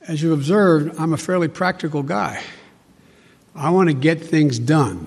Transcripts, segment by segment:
As you observed, I'm a fairly practical guy. I want to get things done.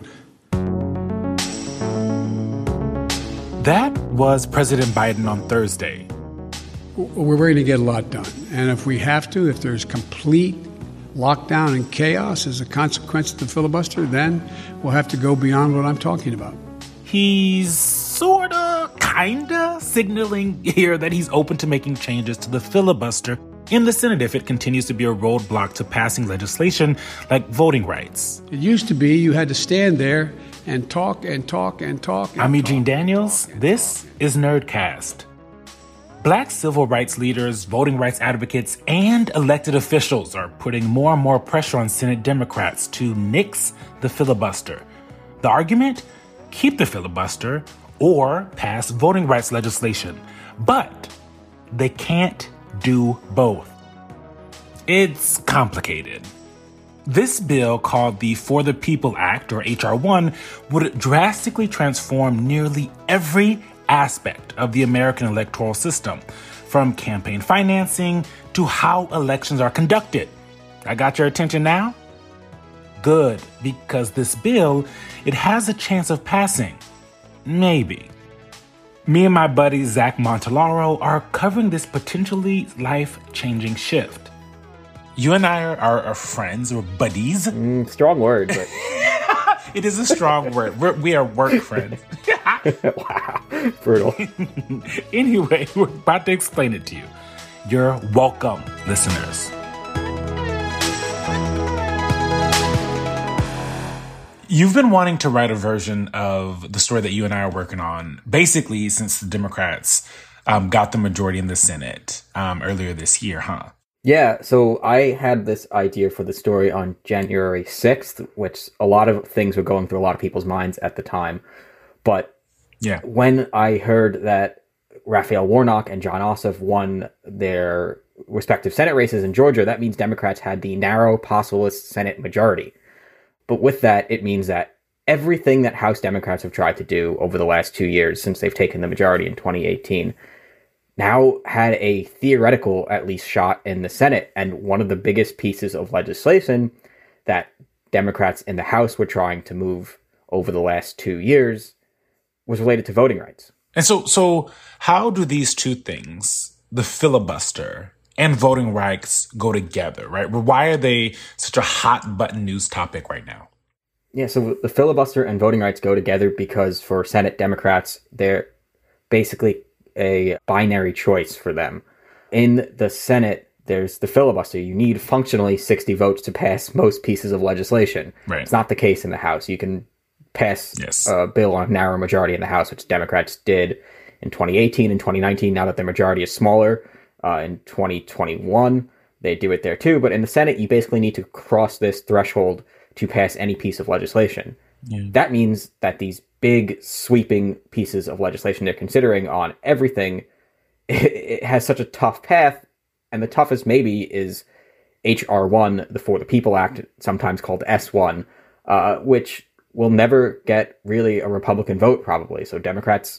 That was President Biden on Thursday. We're going to get a lot done. And if we have to, if there's complete lockdown and chaos as a consequence of the filibuster, then we'll have to go beyond what I'm talking about. He's sorta, kinda signaling here that he's open to making changes to the filibuster in the Senate if it continues to be a roadblock to passing legislation like voting rights. It used to be you had to stand there and talk and talk and talk. I'm Eugene Daniels. This is Nerdcast. Black civil rights leaders, voting rights advocates, and elected officials are putting more and more pressure on Senate Democrats to nix the filibuster. The argument? Keep the filibuster or pass voting rights legislation. But they can't do both. It's complicated. This bill, called the For the People Act, or H.R. 1, would drastically transform nearly every aspect of the American electoral system, from campaign financing to how elections are conducted. I got your attention now? Good, because this bill, it has a chance of passing. Maybe. Me and my buddy Zach Montellaro are covering this potentially life-changing shift. You and I are friends, or buddies. Strong word, but... It is a strong word. We are work friends. Wow, brutal. Anyway, we're about to explain it to you. You're welcome, listeners. You've been wanting to write a version of the story that you and I are working on, basically since the Democrats got the majority in the Senate earlier this year, huh? Yeah, so I had this idea for the story on January 6th, which a lot of things were going through a lot of people's minds at the time. But when I heard that Raphael Warnock and Jon Ossoff won their respective Senate races in Georgia, that means Democrats had the narrow possibilist Senate majority. But with that, it means that everything that House Democrats have tried to do over the last 2 years since they've taken the majority in 2018 now had a theoretical, at least, shot in the Senate. And one of the biggest pieces of legislation that Democrats in the House were trying to move over the last 2 years was related to voting rights. And so how do these two things, the filibuster and voting rights, go together, right? Why are they such a hot button news topic right now? Yeah, so the filibuster and voting rights go together because for Senate Democrats, they're basically a binary choice for them. In the Senate, there's the filibuster. You need functionally 60 votes to pass most pieces of legislation. Right. It's not the case in the House. You can pass a bill on a narrow majority in the House, which Democrats did in 2018 and 2019. Now that the majority is smaller, in 2021, they do it there too. But in the Senate, you basically need to cross this threshold to pass any piece of legislation. Yeah. That means that these big sweeping pieces of legislation they're considering on everything, it has such a tough path. And the toughest maybe is H.R. 1, the For the People Act, sometimes called S1, which will never get really a Republican vote probably. So Democrats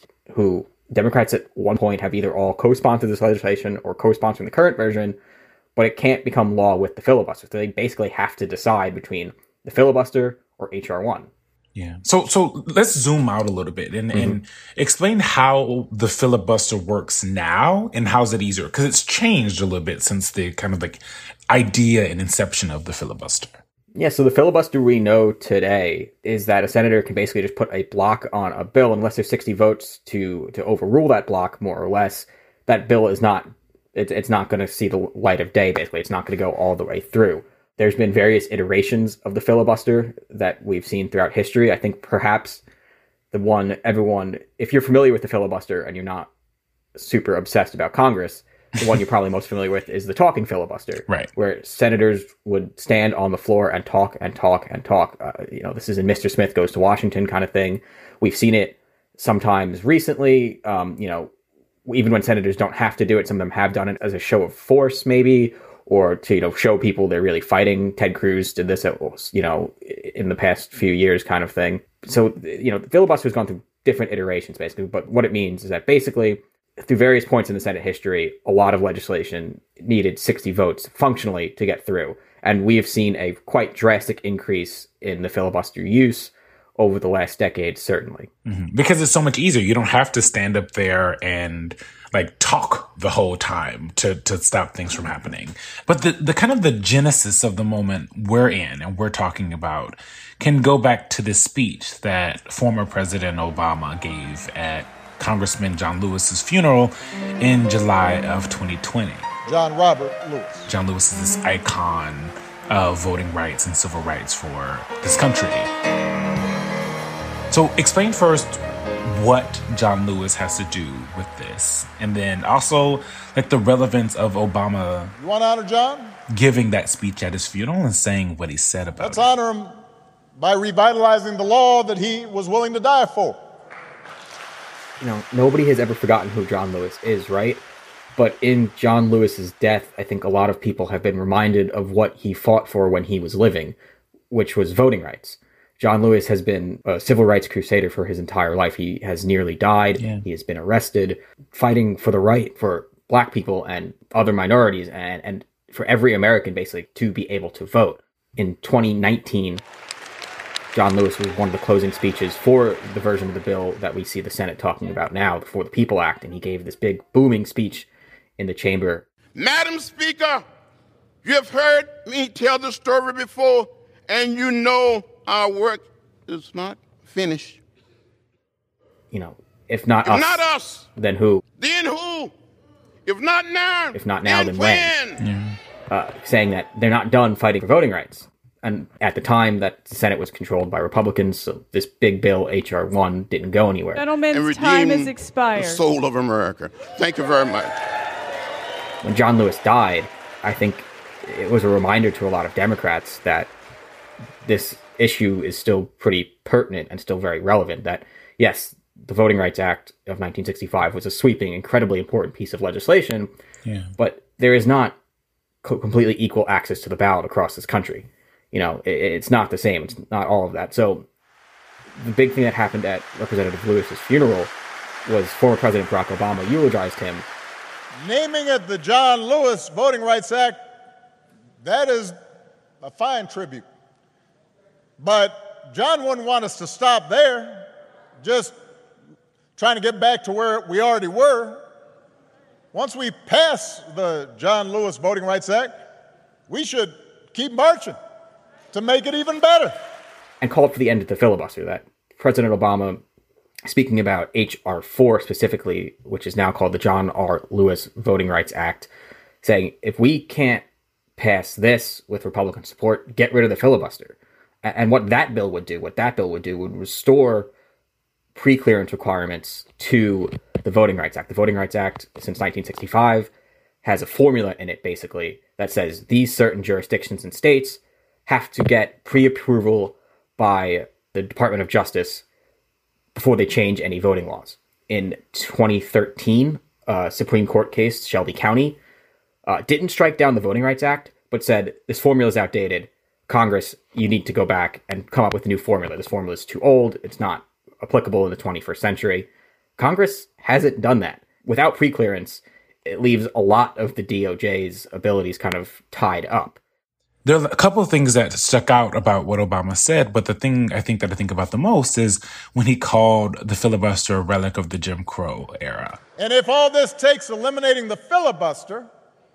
at one point have either all co-sponsored this legislation or co-sponsoring the current version, but it can't become law with the filibuster. So they basically have to decide between the filibuster or H.R. 1. Yeah. So let's zoom out a little bit and explain how the filibuster works now and how's it easier? Because it's changed a little bit since the kind of like idea and inception of the filibuster. Yeah, so the filibuster we know today is that a senator can basically just put a block on a bill unless there's 60 votes to overrule that block, more or less. That bill is not, it's not going to see the light of day, basically. It's not going to go all the way through. There's been various iterations of the filibuster that we've seen throughout history. I think perhaps the one everyone, if you're familiar with the filibuster and you're not super obsessed about Congress, the one you're probably most familiar with is the talking filibuster, right? Where senators would stand on the floor and talk and talk and talk. This is in Mr. Smith Goes to Washington kind of thing. We've seen it sometimes recently. Even when senators don't have to do it, some of them have done it as a show of force, maybe, or to show people they're really fighting. Ted Cruz did this, in the past few years, kind of thing. So the filibuster has gone through different iterations, basically. But what it means is that basically through various points in the Senate history, a lot of legislation needed 60 votes functionally to get through. And we have seen a quite drastic increase in the filibuster use over the last decade, certainly. Mm-hmm. Because it's so much easier. You don't have to stand up there and talk the whole time to stop things from happening. But the kind of the genesis of the moment we're in and we're talking about can go back to this speech that former President Obama gave at Congressman John Lewis's funeral in July of 2020. John Robert Lewis. John Lewis is this icon of voting rights and civil rights for this country. So explain first what John Lewis has to do with this, and then also the relevance of Obama. You want to honor John? Giving that speech at his funeral and saying what he said about Let's honor him by revitalizing the law that he was willing to die for. Nobody has ever forgotten who John Lewis is, right? But in John Lewis's death, I think a lot of people have been reminded of what he fought for when he was living, which was voting rights. John Lewis has been a civil rights crusader for his entire life. He has nearly died. Yeah. He has been arrested, fighting for the right for Black people and other minorities and for every American, basically, to be able to vote. In 2019, John Lewis was one of the closing speeches for the version of the bill that we see the Senate talking about now, the For the People Act, and he gave this big booming speech in the chamber. Madam Speaker, you have heard me tell the story before, and you know our work is not finished. If not us, then who? Then who? If not now, then when? Yeah. Saying that they're not done fighting for voting rights. And at the time that the Senate was controlled by Republicans, so this big bill, H.R. 1, didn't go anywhere. Gentlemen's time has expired. The soul of America. Thank you very much. When John Lewis died, I think it was a reminder to a lot of Democrats that this issue is still pretty pertinent and still very relevant, that, yes, the Voting Rights Act of 1965 was a sweeping, incredibly important piece of legislation, but there is not completely equal access to the ballot across this country. It's not the same. It's not all of that. So the big thing that happened at Representative Lewis's funeral was former President Barack Obama eulogized him. Naming it the John Lewis Voting Rights Act, that is a fine tribute. But John wouldn't want us to stop there, just trying to get back to where we already were. Once we pass the John Lewis Voting Rights Act, we should keep marching to make it even better. And called for the end of the filibuster, that President Obama, speaking about H.R. 4 specifically, which is now called the John R. Lewis Voting Rights Act, saying, if we can't pass this with Republican support, get rid of the filibuster. And what that bill would do would restore pre-clearance requirements to the Voting Rights Act. The Voting Rights Act, since 1965, has a formula in it, basically, that says these certain jurisdictions and states have to get pre-approval by the Department of Justice before they change any voting laws. In 2013, a Supreme Court case, Shelby County, didn't strike down the Voting Rights Act, but said this formula is outdated. Congress, you need to go back and come up with a new formula. This formula is too old. It's not applicable in the 21st century. Congress hasn't done that. Without preclearance, it leaves a lot of the DOJ's abilities kind of tied up. There are a couple of things that stuck out about what Obama said, but the thing I think about the most is when he called the filibuster a relic of the Jim Crow era. And if all this takes eliminating the filibuster,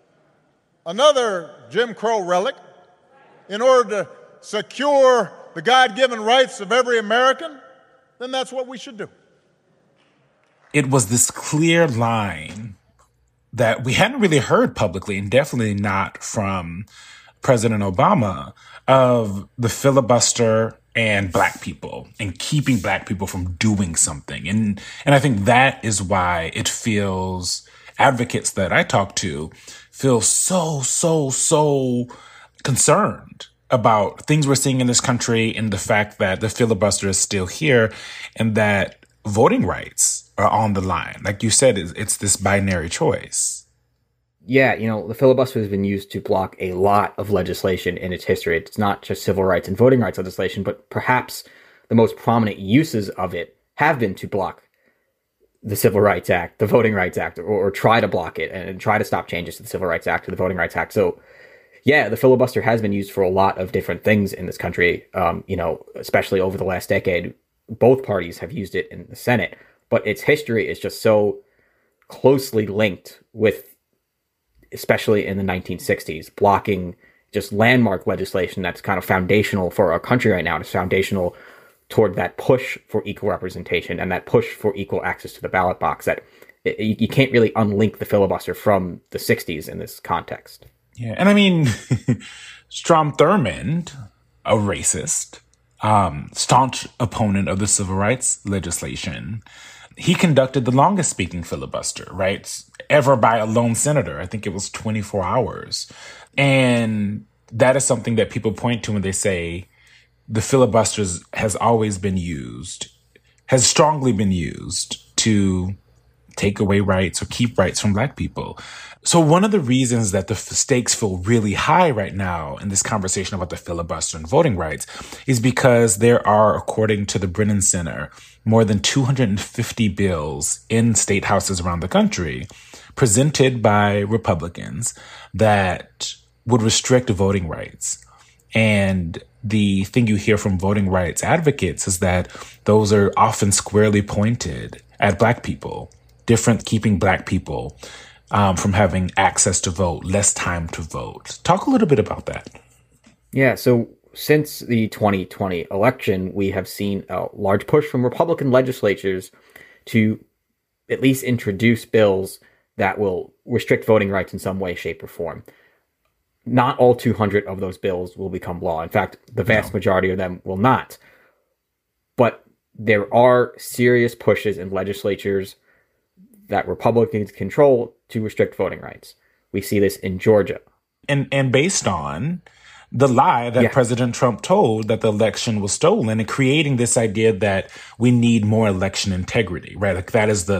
another Jim Crow relic, in order to secure the God-given rights of every American, then that's what we should do. It was this clear line that we hadn't really heard publicly, and definitely not from President Obama, of the filibuster and Black people and keeping Black people from doing something. And I think that is why it feels, advocates that I talk to feel so concerned about things we're seeing in this country and the fact that the filibuster is still here and that voting rights are on the line. Like you said, it's this binary choice. Yeah, the filibuster has been used to block a lot of legislation in its history. It's not just civil rights and voting rights legislation, but perhaps the most prominent uses of it have been to block the Civil Rights Act, the Voting Rights Act, or try to block it and try to stop changes to the Civil Rights Act or the Voting Rights Act. So, yeah, the filibuster has been used for a lot of different things in this country, especially over the last decade. Both parties have used it in the Senate, but its history is just so closely linked with, especially in the 1960s, blocking just landmark legislation that's kind of foundational for our country right now. It's foundational toward that push for equal representation and that push for equal access to the ballot box. That you can't really unlink the filibuster from the 60s in this context. Yeah, and I mean, Strom Thurmond, a racist, staunch opponent of the civil rights legislation, he conducted the longest speaking filibuster, right? Ever by a lone senator. I think it was 24 hours. And that is something that people point to when they say the filibuster has always been used, has strongly been used to take away rights or keep rights from Black people. So one of the reasons that the stakes feel really high right now in this conversation about the filibuster and voting rights is because there are, according to the Brennan Center, more than 250 bills in state houses around the country presented by Republicans that would restrict voting rights. And the thing you hear from voting rights advocates is that those are often squarely pointed at Black people, keeping Black people from having access to vote, less time to vote. Talk a little bit about that. Yeah, so since the 2020 election, we have seen a large push from Republican legislatures to at least introduce bills that will restrict voting rights in some way, shape, or form. Not all 200 of those bills will become law. In fact, the vast majority of them will not. But there are serious pushes in legislatures that Republicans control to restrict voting rights. We see this in Georgia. And based on the lie that President Trump told that the election was stolen, and creating this idea that we need more election integrity, right? Like that is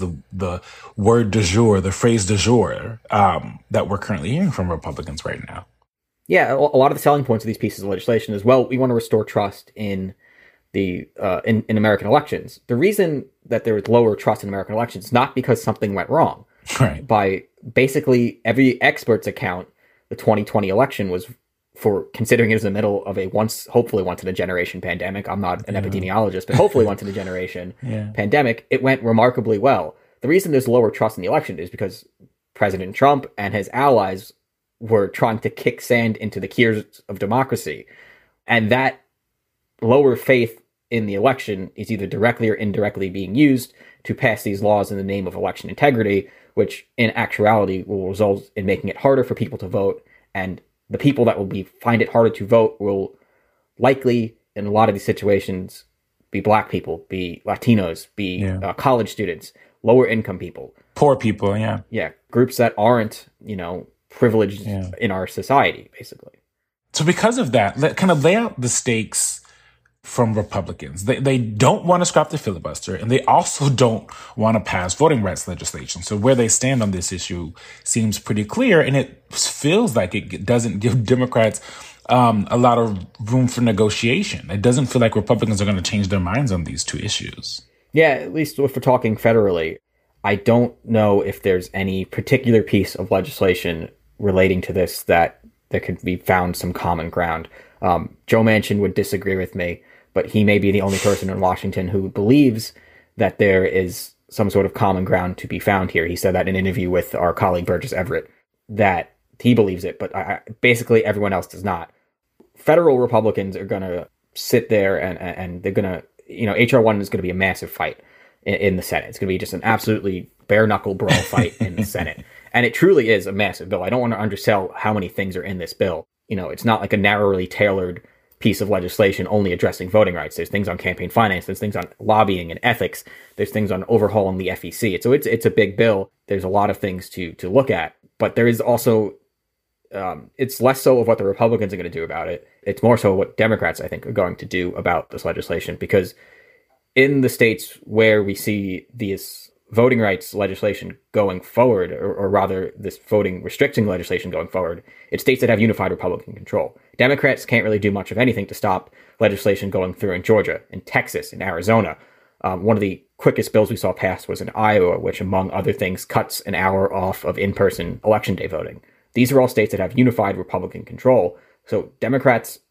the word du jour, the phrase du jour that we're currently hearing from Republicans right now. Yeah, a lot of the selling points of these pieces of legislation is, well, we want to restore trust in the in American elections. The reason that there is lower trust in American elections is not because something went wrong. Right. By basically every expert's account, the 2020 election was, for considering it was in the middle of a hopefully once in a generation pandemic. I'm not an epidemiologist, but hopefully once in a generation pandemic, it went remarkably well. The reason there's lower trust in the election is because President Trump and his allies were trying to kick sand into the gears of democracy. And that lower faith in the election is either directly or indirectly being used to pass these laws in the name of election integrity, which in actuality will result in making it harder for people to vote. And the people that will find it harder to vote will likely, in a lot of these situations, be Black people, be Latinos, be college students, lower income people. Poor people, Yeah, groups that aren't, privileged in our society, basically. So because of that, kind of lay out the stakes from Republicans. They don't want to scrap the filibuster, and they also don't want to pass voting rights legislation. So where they stand on this issue seems pretty clear, and it feels like it doesn't give Democrats a lot of room for negotiation. It doesn't feel like Republicans are going to change their minds on these two issues. Yeah, at least if we're talking federally, I don't know if there's any particular piece of legislation relating to this that there could be found some common ground. Joe Manchin would disagree with me, but he may be the only person in Washington who believes that there is some sort of common ground to be found here. He said that in an interview with our colleague Burgess Everett, that he believes it, but basically everyone else does not. Federal Republicans are going to sit there and they're going to, H.R. 1 is going to be a massive fight in the Senate. It's going to be just an absolutely bare-knuckle brawl fight in the Senate. And it truly is a massive bill. I don't want to undersell how many things are in this bill. It's not like a narrowly tailored piece of legislation only addressing voting rights. There's things on campaign finance. There's things on lobbying and ethics. There's things on overhauling the FEC. So it's a big bill. There's a lot of things to look at. But there is also, it's less so of what the Republicans are going to do about it. It's more so what Democrats, I think, are going to do about this legislation. Because in the states where we see this voting rights legislation going forward, or rather this voting restricting legislation going forward, it's states that have unified Republican control. Democrats can't really do much of anything to stop legislation going through in Georgia, in Texas, in Arizona. One of the quickest bills we saw passed was in Iowa, which, among other things, cuts an hour off of in-person election day voting. These are all states that have unified Republican control. So Democrats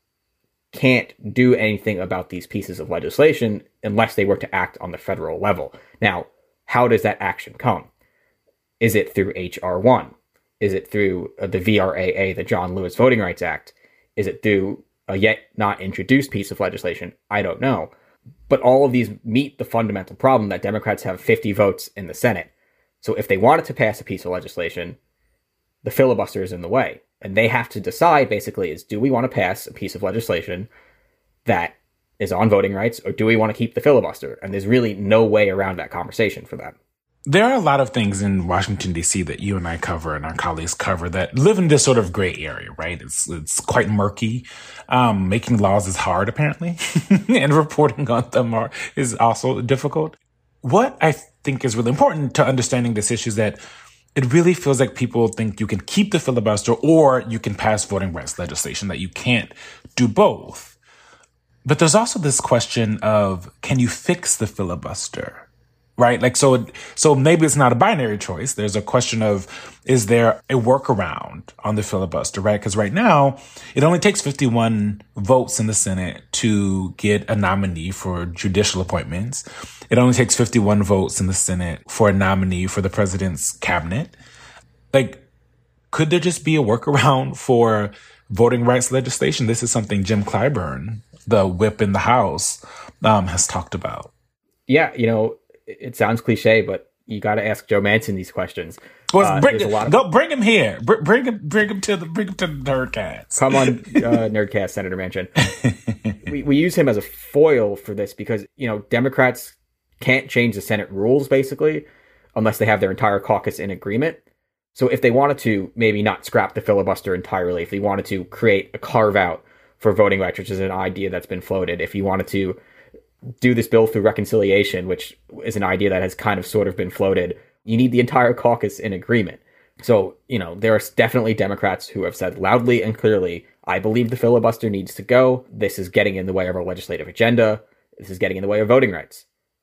can't do anything about these pieces of legislation unless they were to act on the federal level. Now, how does that action come? Is it through H.R. 1? Is it through the VRAA, the John Lewis Voting Rights Act? Is it through a yet not introduced piece of legislation? I don't know. But all of these meet the fundamental problem that Democrats have 50 votes in the Senate. So if they wanted to pass a piece of legislation, the filibuster is in the way. And they have to decide, basically, is do we want to pass a piece of legislation that is on voting rights, or do we want to keep the filibuster? And there's really no way around that conversation for them. There are a lot of things in Washington, D.C. that you and I cover and our colleagues cover that live in this sort of gray area, right? It's quite murky. Making laws is hard, apparently, and reporting on them is also difficult. What I think is really important to understanding this issue is that it really feels like people think you can keep the filibuster or you can pass voting rights legislation, that you can't do both. But there's also this question of, can you fix the filibuster? Right? Like, so maybe it's not a binary choice. There's a question of, is there a workaround on the filibuster, right? Because right now, it only takes 51 votes in the Senate to get a nominee for judicial appointments. It only takes 51 votes in the Senate for a nominee for the president's cabinet. Like, could there just be a workaround for voting rights legislation? This is something Jim Clyburn, the whip in the House, has talked about. Yeah, it sounds cliche, but you got to ask Joe Manchin these questions. Well, bring him here. Bring him to the Nerdcast. Come on, Nerdcast, Senator Manchin. we use him as a foil for this because Democrats can't change the Senate rules basically unless they have their entire caucus in agreement. So if they wanted to maybe not scrap the filibuster entirely, if they wanted to create a carve out for voting rights, which is an idea that's been floated, if you wanted to do this bill through reconciliation, which is an idea that has kind of sort of been floated, you need the entire caucus in agreement. So, there are definitely Democrats who have said loudly and clearly, I believe the filibuster needs to go. This is getting in the way of our legislative agenda. This is getting in the way of voting rights.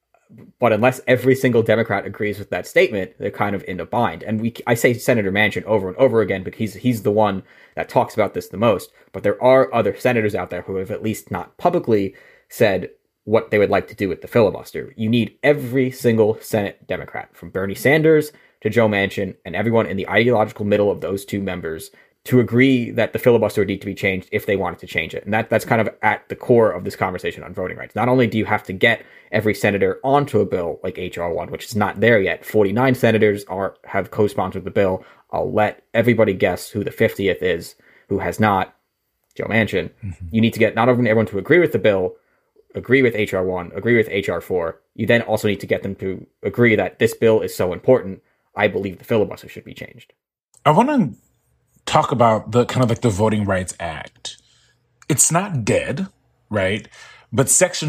But unless every single Democrat agrees with that statement, they're kind of in a bind. And I say Senator Manchin over and over again because he's the one that talks about this the most. But there are other senators out there who have at least not publicly said what they would like to do with the filibuster. You need every single Senate Democrat, from Bernie Sanders to Joe Manchin, and everyone in the ideological middle of those two members, to agree that the filibuster would need to be changed if they wanted to change it. And that's kind of at the core of this conversation on voting rights. Not only do you have to get every senator onto a bill like H.R. 1, which is not there yet. 49 senators have co-sponsored the bill. I'll let everybody guess who the 50th is who has not. Joe Manchin. Mm-hmm. You need to get not only everyone to agree with the bill, agree with H.R. 1, agree with H.R. 4. You then also need to get them to agree that this bill is so important, I believe the filibuster should be changed. I want to talk about the kind of like the Voting Rights Act. It's not dead, right? But Section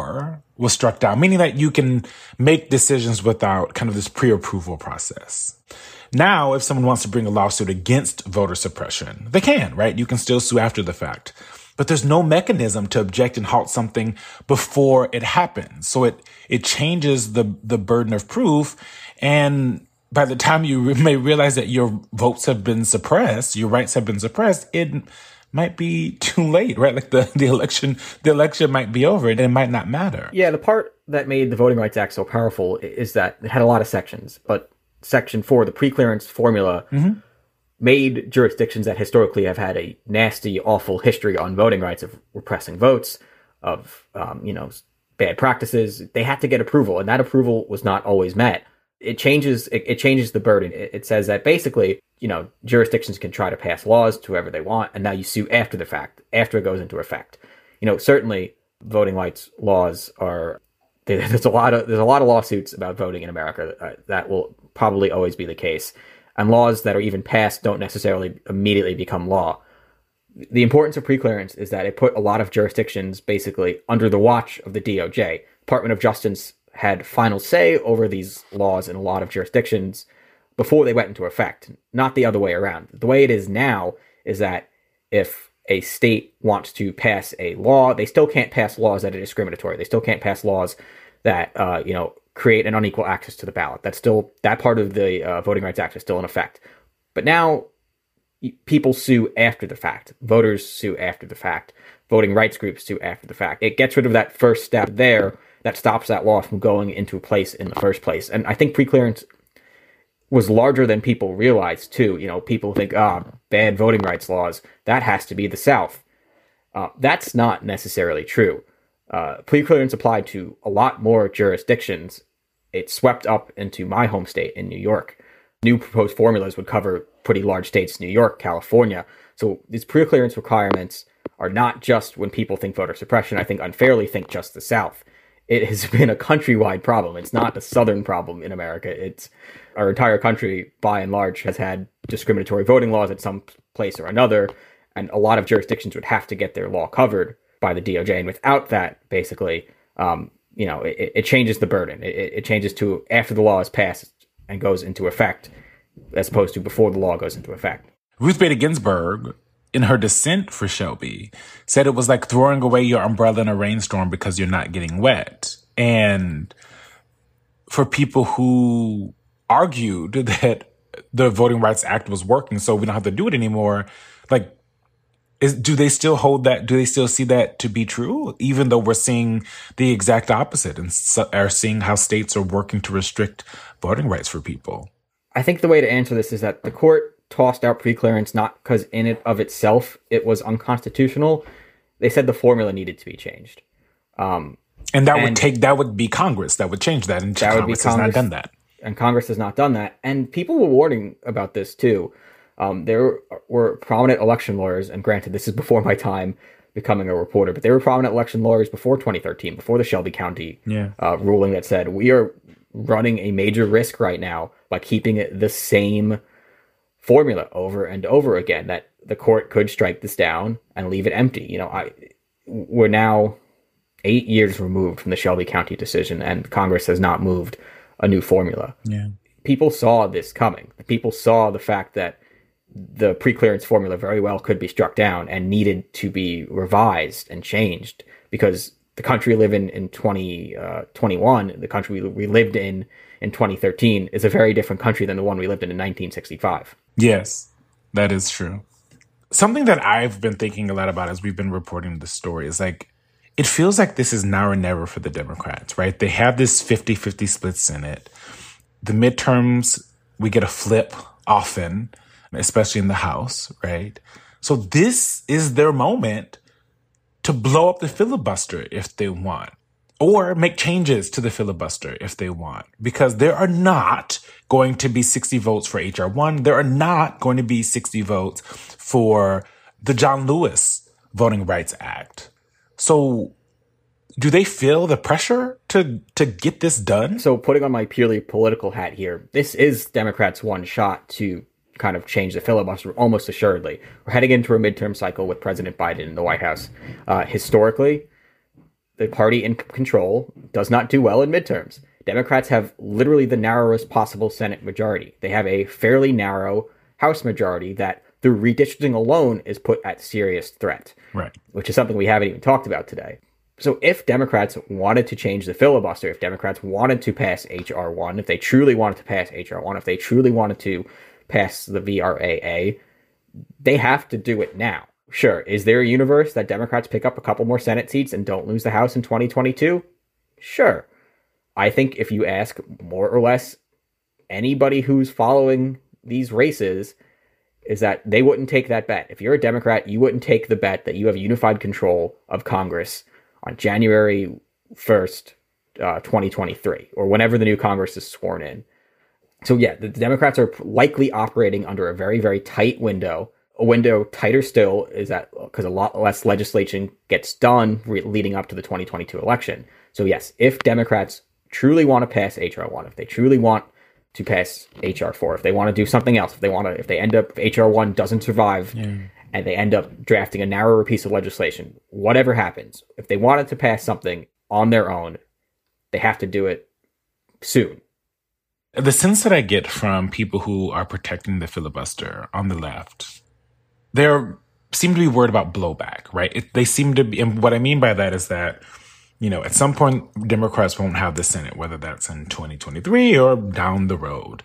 4 was struck down, meaning that you can make decisions without kind of this pre-approval process. Now, if someone wants to bring a lawsuit against voter suppression, they can, right? You can still sue after the fact. But there's no mechanism to object and halt something before it happens. So it changes the burden of proof. And by the time you may realize that your votes have been suppressed, your rights have been suppressed, it might be too late, right? Like the election might be over and it might not matter. Yeah, the part that made the Voting Rights Act so powerful is that it had a lot of sections. But Section 4, the preclearance formula, made jurisdictions that historically have had a nasty, awful history on voting rights of repressing votes, of bad practices. They had to get approval, and that approval was not always met. It changes the burden. It says that basically, jurisdictions can try to pass laws to whoever they want, and now you sue after the fact, after it goes into effect. Certainly voting rights laws are. There's a lot of lawsuits about voting in America. That will probably always be the case. And laws that are even passed don't necessarily immediately become law. The importance of preclearance is that it put a lot of jurisdictions basically under the watch of the DOJ. Department of Justice had final say over these laws in a lot of jurisdictions before they went into effect, not the other way around. The way it is now is that if a state wants to pass a law, they still can't pass laws that are discriminatory. They still can't pass laws that, create an unequal access to the ballot. That's still, that part of the Voting Rights Act is still in effect. But now people sue after the fact. Voters sue after the fact. Voting rights groups sue after the fact. It gets rid of that first step there that stops that law from going into place in the first place. And I think preclearance was larger than people realized, too. People think, bad voting rights laws, that has to be the South. That's not necessarily true. Preclearance applied to a lot more jurisdictions. It swept up into my home state in New York. New proposed formulas would cover pretty large states, New York, California. So these preclearance requirements are not just when people think voter suppression, I think unfairly think just the South. It has been a countrywide problem. It's not a Southern problem in America. It's our entire country, by and large, has had discriminatory voting laws at some place or another. And a lot of jurisdictions would have to get their law covered by the DOJ. And without that, basically, it changes the burden. It changes to after the law is passed and goes into effect, as opposed to before the law goes into effect. Ruth Bader Ginsburg, in her dissent for Shelby, said it was like throwing away your umbrella in a rainstorm because you're not getting wet. And for people who argued that the Voting Rights Act was working, so we don't have to do it anymore, do they still hold that? Do they still see that to be true? Even though we're seeing the exact opposite and are seeing how states are working to restrict voting rights for people. I think the way to answer this is that the court tossed out preclearance not because in it of itself it was unconstitutional. They said the formula needed to be changed. And that would be Congress that would change that. And Congress has not done that. And Congress has not done that. And people were warning about this too. There were prominent election lawyers, and granted, this is before my time becoming a reporter, but there were prominent election lawyers before 2013, before the Shelby County ruling that said, we are running a major risk right now by keeping it the same formula over and over again, that the court could strike this down and leave it empty. We're now 8 years removed from the Shelby County decision, and Congress has not moved a new formula. Yeah. People saw this coming. People saw the fact that the preclearance formula very well could be struck down and needed to be revised and changed, because the country we live in 2021, the country we lived in 2013 is a very different country than the one we lived in 1965. Yes, that is true. Something that I've been thinking a lot about as we've been reporting the story is it feels like this is now or never for the Democrats, right? They have this 50-50 split Senate. The midterms, we get a flip often, especially in the House, right? So this is their moment to blow up the filibuster if they want, or make changes to the filibuster if they want, because there are not going to be 60 votes for H.R. 1. There are not going to be 60 votes for the John Lewis Voting Rights Act. So do they feel the pressure to get this done? So putting on my purely political hat here, this is Democrats' one shot to kind of change the filibuster almost assuredly. We're heading into a midterm cycle with President Biden in the White House. Historically, the party in control does not do well in midterms. Democrats have literally the narrowest possible Senate majority. They have a fairly narrow House majority that through redistricting alone is put at serious threat, right? Which is something we haven't even talked about today. So if Democrats wanted to change the filibuster, if Democrats wanted to pass H.R. 1, if they truly wanted to pass H.R. 1, if they truly wanted to pass the VRAA, they have to do it now. Sure, is there a universe that Democrats pick up a couple more Senate seats and don't lose the House in 2022? Sure. I think if you ask more or less anybody who's following these races, is that they wouldn't take that bet. If you're a Democrat, you wouldn't take the bet that you have unified control of Congress on January 1st, 2023, or whenever the new Congress is sworn in. So yeah, the Democrats are likely operating under a very, very tight window. A window tighter still is that because a lot less legislation gets done leading up to the 2022 election. So yes, if Democrats truly want to pass H.R. 1, if they truly want to pass H.R. 4, if they want to do something else, if H.R. 1 doesn't survive and they end up drafting a narrower piece of legislation, whatever happens, if they wanted to pass something on their own, they have to do it soon. The sense that I get from people who are protecting the filibuster on the left, they seem to be worried about blowback, right? They seem to be, and what I mean by that is that At some point, Democrats won't have the Senate, whether that's in 2023 or down the road.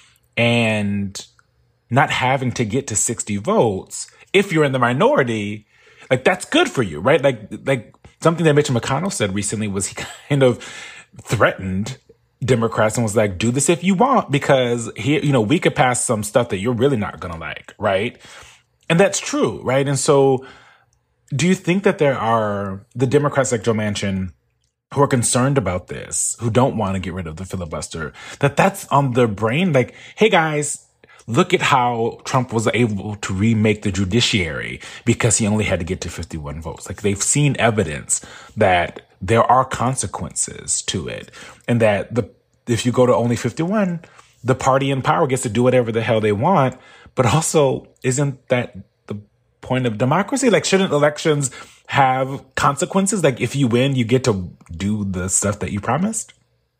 And not having to get to 60 votes, if you're in the minority, that's good for you, right? Like something that Mitch McConnell said recently was he kind of threatened Democrats and was like, do this if you want, because here, we could pass some stuff that you're really not going to like, right? And that's true, right? And so do you think that there are the Democrats like Joe Manchin who are concerned about this, who don't want to get rid of the filibuster, that's on their brain? Like, hey guys, look at how Trump was able to remake the judiciary because he only had to get to 51 votes. Like, they've seen evidence that there are consequences to it, and that if you go to only 51, the party in power gets to do whatever the hell they want. But also, isn't that the point of democracy? Like, shouldn't elections have consequences? Like, if you win, you get to do the stuff that you promised?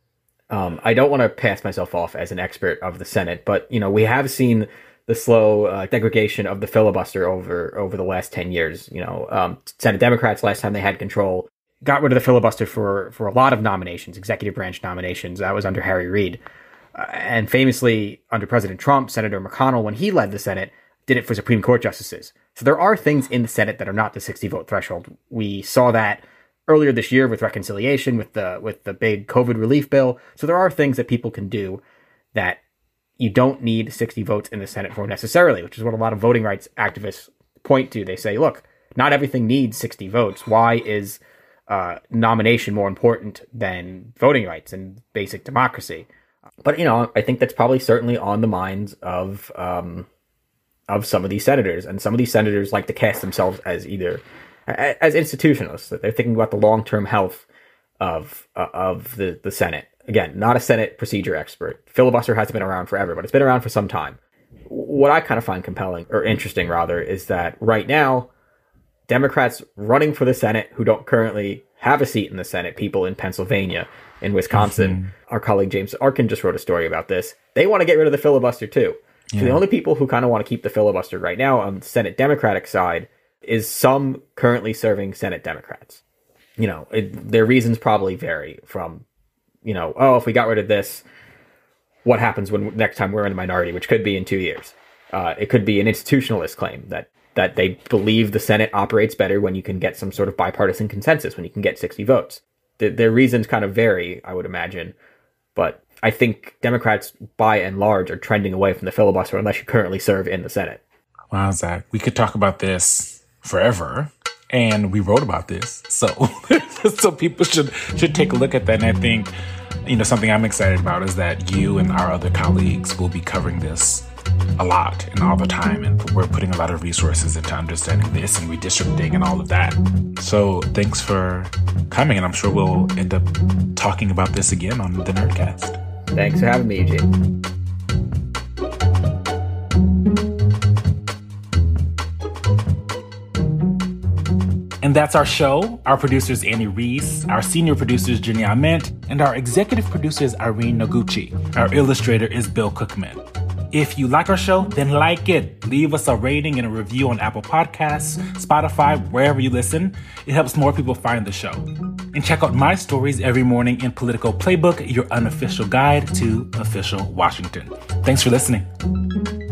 I don't want to pass myself off as an expert of the Senate, but, we have seen the slow degradation of the filibuster over the last 10 years. Senate Democrats, last time they had control, got rid of the filibuster for a lot of nominations, executive branch nominations. That was under Harry Reid. And famously, under President Trump, Senator McConnell, when he led the Senate, did it for Supreme Court justices. So there are things in the Senate that are not the 60-vote threshold. We saw that earlier this year with reconciliation, with the big COVID relief bill. So there are things that people can do that you don't need 60 votes in the Senate for necessarily, which is what a lot of voting rights activists point to. They say, look, not everything needs 60 votes. Why is nomination more important than voting rights and basic democracy? But, I think that's probably certainly on the minds of some of these senators. And some of these senators like to cast themselves as as institutionalists. They're thinking about the long-term health of the Senate. Again, not a Senate procedure expert. Filibuster hasn't been around forever, but it's been around for some time. What I kind of find compelling, or interesting rather, is that right now, Democrats running for the Senate who don't currently have a seat in the Senate, people in Pennsylvania, in Wisconsin, our colleague James Arkin just wrote a story about this. They want to get rid of the filibuster too. Yeah. So the only people who kind of want to keep the filibuster right now on the Senate Democratic side is some currently serving Senate Democrats. Their reasons probably vary from, if we got rid of this, what happens when next time we're in a minority, which could be in 2 years. It could be an institutionalist claim that they believe the Senate operates better when you can get some sort of bipartisan consensus, when you can get 60 votes. Their reasons kind of vary, I would imagine. But I think Democrats, by and large, are trending away from the filibuster unless you currently serve in the Senate. Wow, Zach. We could talk about this forever. And we wrote about this. So people should take a look at that. And I think, something I'm excited about is that you and our other colleagues will be covering this a lot and all the time. And we're putting a lot of resources into understanding this and redistricting and all of that. So thanks for coming. And I'm sure we'll end up talking about this again on the Nerdcast. Thanks for having me, Eugene. And that's our show. Our producer is Annie Reese. Our senior producer is Jenny Ament. And our executive producer is Irene Noguchi. Our illustrator is Bill Cookman. If you like our show, then like it. Leave us a rating and a review on Apple Podcasts, Spotify, wherever you listen. It helps more people find the show. And check out my stories every morning in Political Playbook, your unofficial guide to official Washington. Thanks for listening.